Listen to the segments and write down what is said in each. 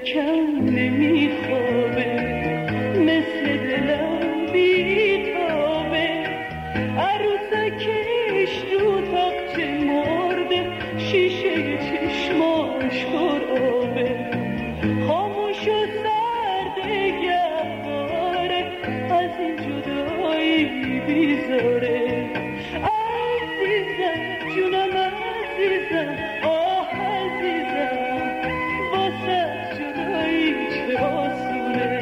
شکم نمیخوابه، مثل دلم بیتابه، عروسکش تو تاقچه مرده، شیشه چشماش پر آبه، خاموش و سرده گهواره، از این جدایی بیزاره. عزیزم جونم عزیزم، آه عزیزم، واسه جدایی چه آسونه.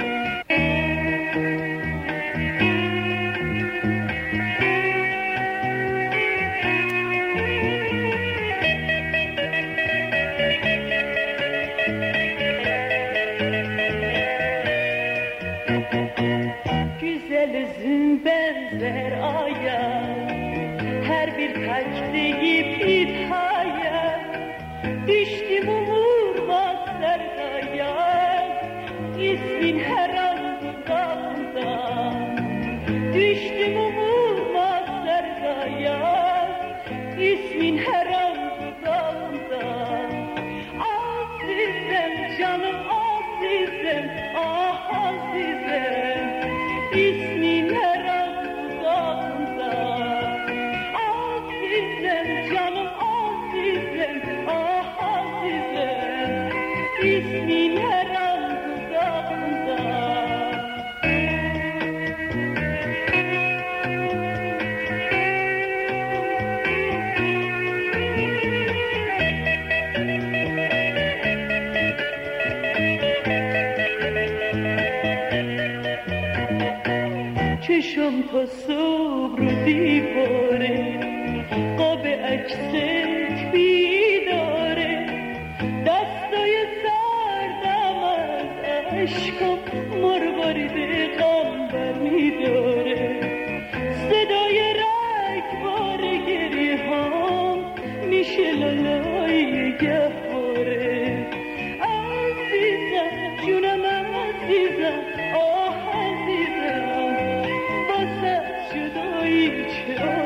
Güzel üzüm benzer aya, her bir taktigi bir hayal, düştüm umurmaz sevdaya, ismin her an dudağımda, düştüm umurmaz sevdaya, ismin her an dudağımda. Azizim canım azizim, ah azizim, İsmin her an dudağımda. Azizim canım azizim, ah azizim, İsmin her an dudağımda. چشم تا صبح رو دیواره، قاب عکست بیداره، دستای سردم از عشقم مروارید غم برمیداره، صدای رگبار گریه هم میشه لالای گهواره. عزیزم جونم عزیزم، آه عزیزم، واسه جدایی چه